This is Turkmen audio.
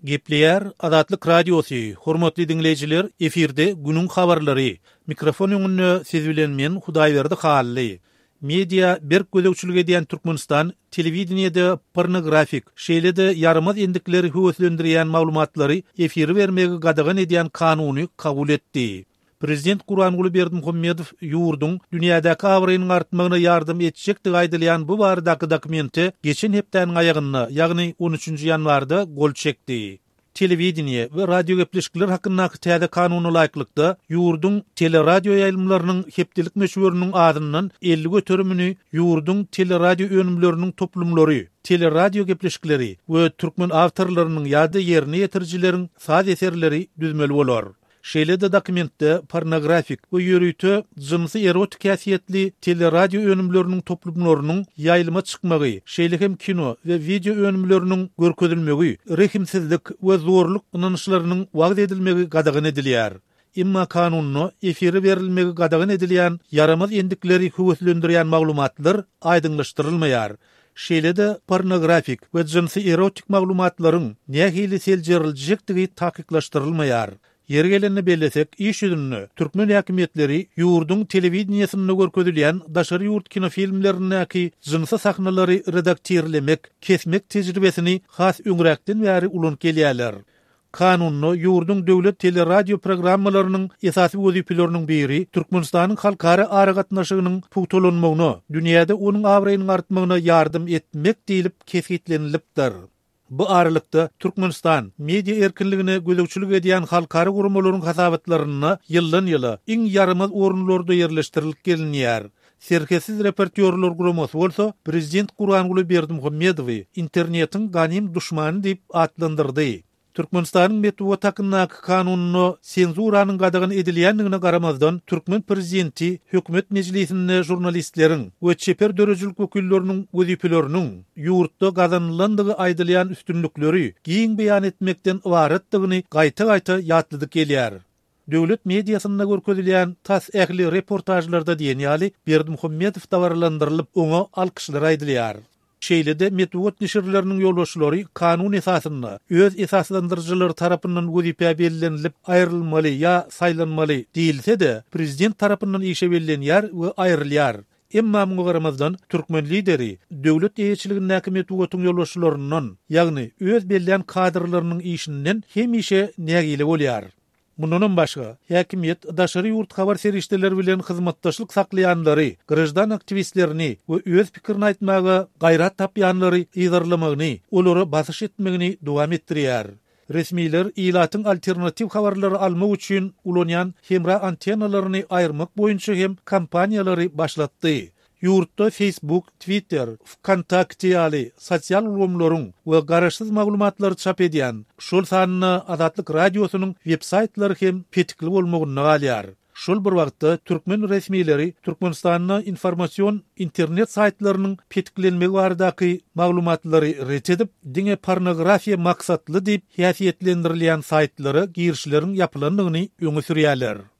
Gepleyer Azatlyk Radiosu. Hormatly dinleyijiler, efirde günün habarlary. Mikrofon öňünde siz bilen men Hudaýberdi Hally. Media berk gözegçilik edýän Türkmenistan telewizionyada pornografik, şeýle-de ýarymaz endikleri höwüslendirýän maglumatlary efiri bermegi gadagan edýän kanuny kabul etdi. Prezident Gurbanguly Berdimuhammedow ýurdun dünýädäki awrynyň artmagyna ýardym etjekdi aýdylýan bu baradaky dokumenti geçen hepdäniň aýagyna, ýagny 13-nji ýanwarda gol çekdi. Telewiziniýe we radio gepleşikler hakyndaky täze kanuny laýıklykda ýurdun teleradio ýaýlymlarynyň hepdelik meşhurlygynyň adyndan 50 götermini ýurdun teleradio önümleriniň toplumlary, teleradio gepleşikleri we türkmen awtorlarynyň ýa-da ýerine ýetirjileriň saz eserleri düzmeli bolar. Şeýle-de dokumentde pornografik we ýörüýtü jynsy erotik häsiýetli teleradio önümleriniň toplumlarynyň ýaýlyma çykmagy, şeýle hem kino we video önümleriniň görkezilmegi, rehimsizlik we zorluk ynanyşlarynyň wagt edilmegi gadagan edilýär. Imma kanunyny efiri berilmegi gadagan edilýän yaramaz endikleri höwüslendirýän maglumatlar aýdynlaşdyrylmaýar. Şeýle-de pornografik we jynsy erotik maglumatlaryň nähili seljeriljektigi takyklaşdyrylmaýar. Yer geleni bellesek, iş ýüzünde türkmen häkimetleri ýurdun telewiziniýasynda görkezilýän daşary ýurt kinofilmlerindäki jynsy sahnalary redaktirlemek, kesmek tejribesini has öňräkden bäri ulan gelýärler. Kanuny ýurdun döwlet teleradio programmalarynyň esasy wezipelerini biri Türkmenistanyň halkara aragatnaşygynyň puwtolanmagyna, dünýäde onuň awraýynyň artmagyna ýardym etmek diýilip kesgitlenilipdir. Bu aralykda Türkmenistan media erkinligine gözegçilik edýän halkara gurumalaryň hasabatlaryny ýyldan-ýyla iň ýarymaz orunlarda ýerleşdirilip gelinýär. Serkesiz repertýorlar gurumasy bolsa, Prezident Gurbanguly Berdimuhammedow internetiň ganym duşmany diýip atlandyrdy. Türkmenistanyň metbu takyndaky kanunyny senzuranyň gadagan edilýändigine garamazdan Türkmen prezidenti hökümet mejlisinde jurnalistleriň we çeper dörejilik wekilleriniň wezipeleriniň ýurtda gazanlandygy aýdylýan üstünlükleri giň beýan etmekden ibaretdigini gaýta-gaýta ýatlydyk gelýär. Döwlet mediasynda görkezilýän tas ähli reportajlarda diýenýäli Berdimuhammedow tawarlandyrylyp oňa alkyşlar aýdylýar. Şeýle-de metbuat nişirleriniň ýolbaşçylary kanun esasynda öz esaslandyrjylary tarapyndan wezipe bellenilip aýrylmaly ýa saýlanmaly diýilse-de, prezident tarapyndan işe bellenýär we aýrylýar. Emma muňa garamazdan türkmen lideri döwlet eýetçiligindäki metbuatyň ýolbaşçylarynyň, ýagny öz belleýän kadrlarynyň işinden hemişe nägile bolýar. Mundan başga, häkimet daşary ýurt habar serişdeleri bilen hyzmatdaşlyk saklaýanlary, grajdan aktivistlerini we öz pikirini aýtmagy, gaýrat tapýanlary ýygyrlamagyny, olary basyş etmegini dowam etdirýär. Resmiler ilatyň alternativ habarlary almak üçin ulanýan hemra antennalaryny aýyrmak boýunça hem kampaniýalary başlatdy. Ýurtda Facebook, Twitter, Kontakte ýaly sosial ulgamlaryň we garaşsyz maglumatlary çap edýän şol sanyny Azatlyk Radiosynyň web-saýtlary hem petikli bolmagyny galýar. Şol bir wagtda türkmen resmileri Türkmenistanyň informasiýon internet saýtlarynyň petiklenmegi baradaky maglumatlary ret edip, diňe pornografiýa maksatly diýip häsiýetlendirilýän saýtlary girişleriň ýapylandygyny öňe sürýärler.